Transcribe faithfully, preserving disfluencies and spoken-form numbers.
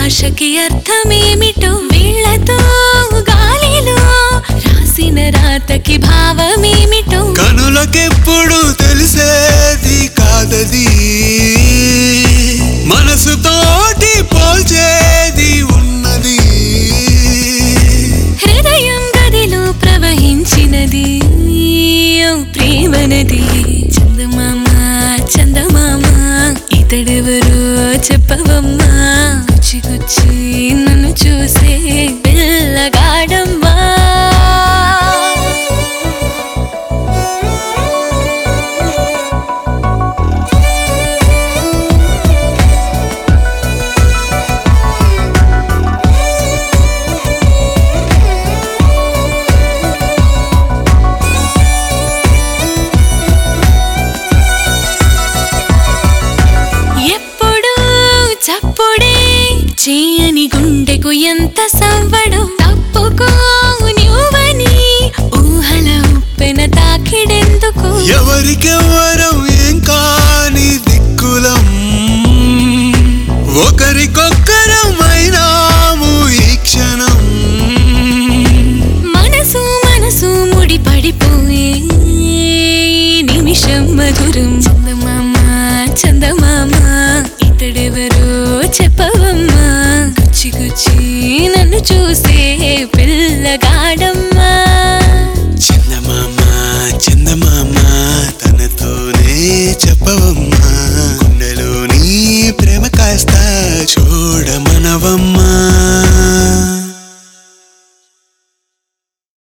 ఆశకి అర్థమేమిటో వీళ్ళతో గాలిలో రాసిన రాతకి భావమేమిటో కనులకెప్పుడు తెలిసేది కాదది మనసుతోటి పోల్చేది ఉన్నది హృదయం గదిలో ప్రవహించినది ప్రేమనది చందమామ చందమామ ఇతడెవరో చెప్పవమ్మా గుచ్చి గుచ్చి నన్ను చూసే పిల్లగాడమ్మా చప్పుడే చేయని గుండెకు ఎంత సవ్వడు తప్పుకో నువ్వని ఊహల ఉప్పెన తాకిడెందుకు ఎవరికెవ్వరం ఏం కాని దిక్కులం ఒకరికొక్కరం అయినాము ఈ క్షణం మనసు మనసు ముడి పడిపోయే నిమిషం మధురం చందమామ చందమామ ఇతడెవరో చెప్పవమ్మా గుచ్చి గుచ్చి నన్ను చూసే పిల్లగాడమ్మా చందమామ చందమామ తనతోనే చెప్పవమ్మా గుండెలోని ప్రేమ కాస్త